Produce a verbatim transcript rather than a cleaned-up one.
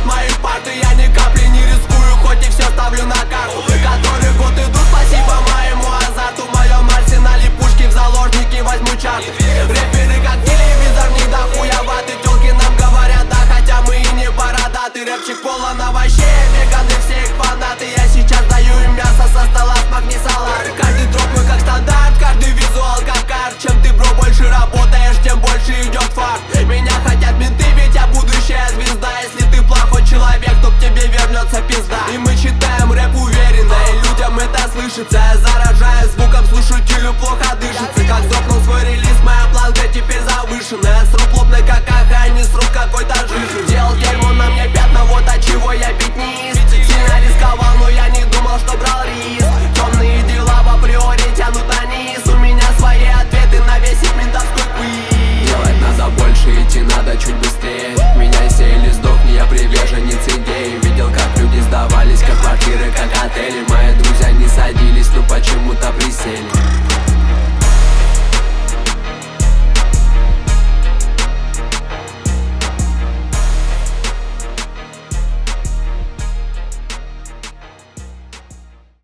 от моих парт, и я ни капли не рискую, хоть и все ставлю на карту. Который год идут, спасибо моему азарту. В моем арсенале пушки, в заложники возьму чарт. Рэперы как телевизор, не дохуеваты. Тёлки нам говорят да, хотя мы и не бородаты. Рэпчик полон овощей, веганы все их фанаты. Я сейчас даю им мясо со стола, смакни салат. Каждый дроп мой как стандарт, каждый визуал как карт. Чем ты, бро, больше работаешь, тем больше идет фарт. Меня хотят менты, ведь я будущая звезда. Если ты плохой человек, то к тебе вернется пизда. И мы читаем рэп уверенно, и людям это слышится. Я заражаю звезд.